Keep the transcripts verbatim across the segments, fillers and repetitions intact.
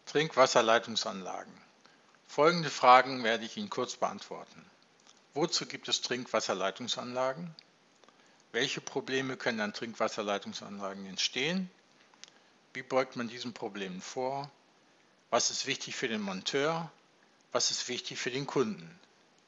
Trinkwasserleitungsanlagen. Folgende Fragen werde ich Ihnen kurz beantworten. Wozu gibt es Trinkwasserleitungsanlagen? Welche Probleme können an Trinkwasserleitungsanlagen entstehen? Wie beugt man diesen Problemen vor? Was ist wichtig für den Monteur? Was ist wichtig für den Kunden?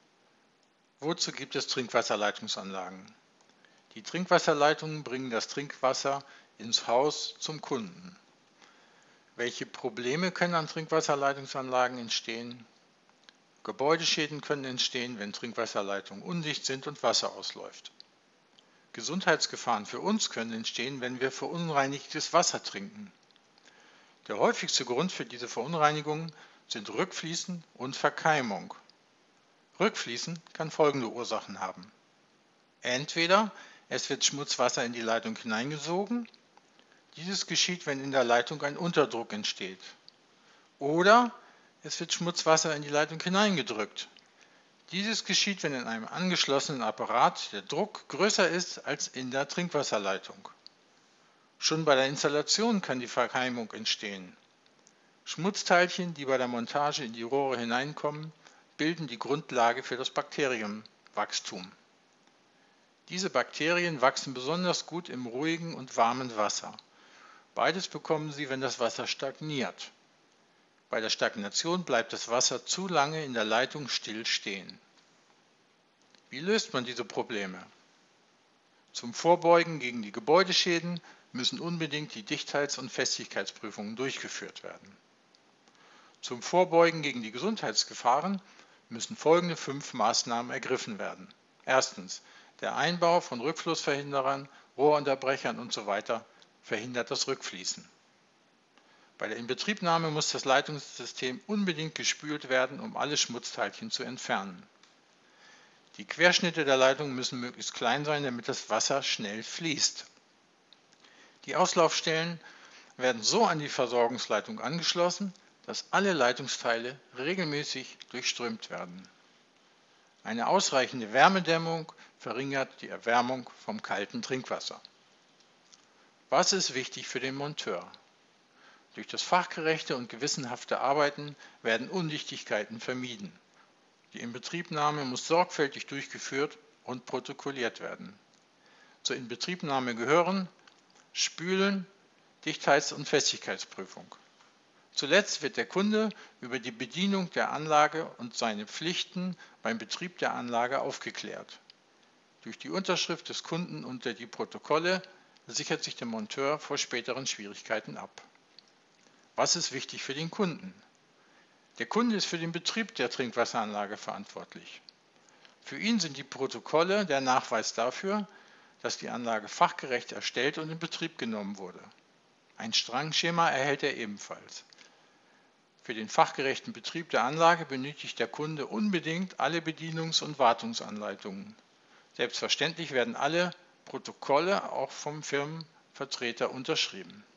Wozu gibt es Trinkwasserleitungsanlagen? Die Trinkwasserleitungen bringen das Trinkwasser ins Haus zum Kunden. Welche Probleme können an Trinkwasserleitungsanlagen entstehen? Gebäudeschäden können entstehen, wenn Trinkwasserleitungen undicht sind und Wasser ausläuft. Gesundheitsgefahren für uns können entstehen, wenn wir verunreinigtes Wasser trinken. Der häufigste Grund für diese Verunreinigungen sind Rückfließen und Verkeimung. Rückfließen kann folgende Ursachen haben. Entweder es wird Schmutzwasser in die Leitung hineingesogen. Dieses geschieht, wenn in der Leitung ein Unterdruck entsteht. Oder es wird Schmutzwasser in die Leitung hineingedrückt. Dieses geschieht, wenn in einem angeschlossenen Apparat der Druck größer ist als in der Trinkwasserleitung. Schon bei der Installation kann die Verkeimung entstehen. Schmutzteilchen, die bei der Montage in die Rohre hineinkommen, bilden die Grundlage für das Bakterienwachstum. Diese Bakterien wachsen besonders gut im ruhigen und warmen Wasser. Beides bekommen sie, wenn das Wasser stagniert. Bei der Stagnation bleibt das Wasser zu lange in der Leitung still stehen. Wie löst man diese Probleme? Zum Vorbeugen gegen die Gebäudeschäden müssen unbedingt die Dichtheits- und Festigkeitsprüfungen durchgeführt werden. Zum Vorbeugen gegen die Gesundheitsgefahren müssen folgende fünf Maßnahmen ergriffen werden. Erstens, der Einbau von Rückflussverhinderern, Rohrunterbrechern usw. verhindert das Rückfließen. Bei der Inbetriebnahme muss das Leitungssystem unbedingt gespült werden, um alle Schmutzteilchen zu entfernen. Die Querschnitte der Leitung müssen möglichst klein sein, damit das Wasser schnell fließt. Die Auslaufstellen werden so an die Versorgungsleitung angeschlossen, dass alle Leitungsteile regelmäßig durchströmt werden. Eine ausreichende Wärmedämmung verringert die Erwärmung vom kalten Trinkwasser. Was ist wichtig für den Monteur? Durch das fachgerechte und gewissenhafte Arbeiten werden Undichtigkeiten vermieden. Die Inbetriebnahme muss sorgfältig durchgeführt und protokolliert werden. Zur Inbetriebnahme gehören Spülen, Dichtheits- und Festigkeitsprüfung. Zuletzt wird der Kunde über die Bedienung der Anlage und seine Pflichten beim Betrieb der Anlage aufgeklärt. Durch die Unterschrift des Kunden unter die Protokolle sichert sich der Monteur vor späteren Schwierigkeiten ab. Was ist wichtig für den Kunden? Der Kunde ist für den Betrieb der Trinkwasseranlage verantwortlich. Für ihn sind die Protokolle der Nachweis dafür, dass die Anlage fachgerecht erstellt und in Betrieb genommen wurde. Ein Strangschema erhält er ebenfalls. Für den fachgerechten Betrieb der Anlage benötigt der Kunde unbedingt alle Bedienungs- und Wartungsanleitungen. Selbstverständlich werden alle Protokolle auch vom Firmenvertreter unterschrieben.